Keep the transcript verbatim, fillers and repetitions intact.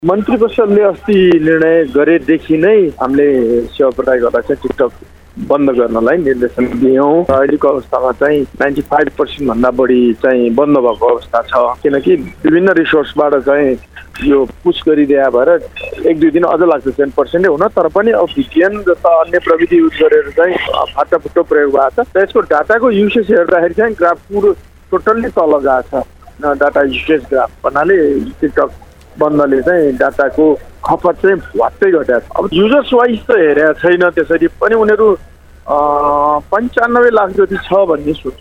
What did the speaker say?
मन्त्री परिषदले अस्ति निर्णय गरेदेखि नै हामीले सेवा प्रदायकहरूलाई चाहिँ टिकटक बन्द गर्नलाई निर्देशन दियौँ। अहिलेको अवस्थामा चाहिँ नाइन्टी फाइभ पर्सेन्ट भन्दा बढी चाहिँ बन्द भएको अवस्था छ, किनकि विभिन्न रिसोर्सबाट चाहिँ यो पुस गरिदिया भएर एक दुई दिन अझ लाग्छ टेन पर्सेन्टै हुन, तर पनि अब भिपिएन जस्ता अन्य प्रविधि युज गरेर चाहिँ फाटाफुट्टो प्रयोग भएको छ। र यसको डाटाको युसेज हेर्दाखेरि चाहिँ ग्राफ पुरो टोटल्ली तल गएको छ, डाटा युसेज ग्राफ भन्नाले टिकटक बन्दले चाहिँ डाटाको खपत चाहिँ भ्वात्तै घटाएको छ। अब युजर्स वाइज त हेरेको छैन, त्यसरी पनि उनीहरू पन्चानब्बे लाख जति छ भन्ने